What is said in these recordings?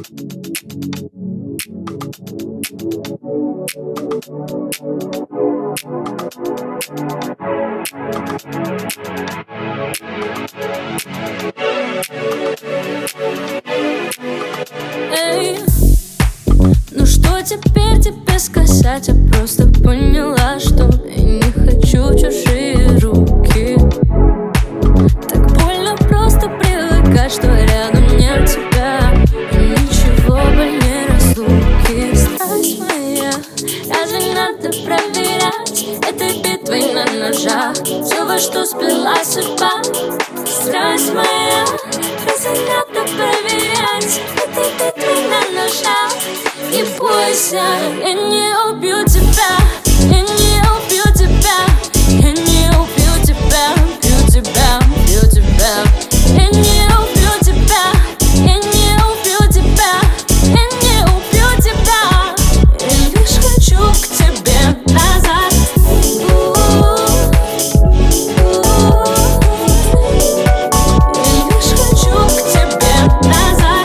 Эй, ну что теперь тебе сказать? Я просто поняла, что я не хочу чужие руки. Так больно просто привыкать, что рядом нет тебя, и ничего больнее разлуки. Страсть моя, разве надо проверять этой битвой на ножах все, во что сплела судьба? Страсть моя, разве надо проверять этой битвой на ножах? Не бойся, я не убью тебя, я не убью тебя, я не убью тебя, бью тебя, бью тебя. Я не убью тебя, я не убью тебя, я не убью тебя. Я лишь хочу к тебе назад. Я лишь хочу к тебе назад.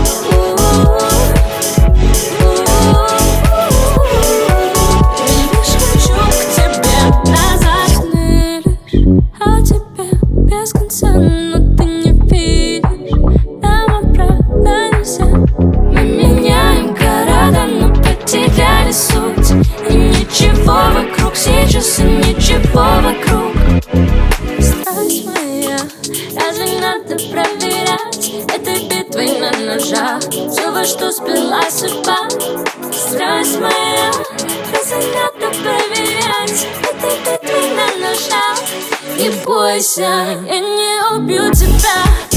Я лишь хочу к тебе назад. Сны лишь о тебе без конца, но ты не видишь, нам обратно нельзя. Мы меняем города, но потеряли суть, и ничего вокруг сейчас, и ничего вокруг. Страсть моя, разве надо проверять этой битвой на ножах все, во что сплела судьба? Страсть моя, разве надо проверять этой битвой на ножах? Не бойся, я не убью тебя.